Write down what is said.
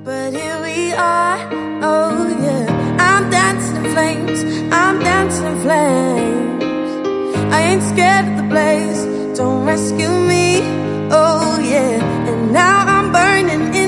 But here we are, oh yeah. I'm dancing in flames, I'm dancing in flames. I ain't scared of the blaze, don't rescue me, oh yeah. And now I'm burning in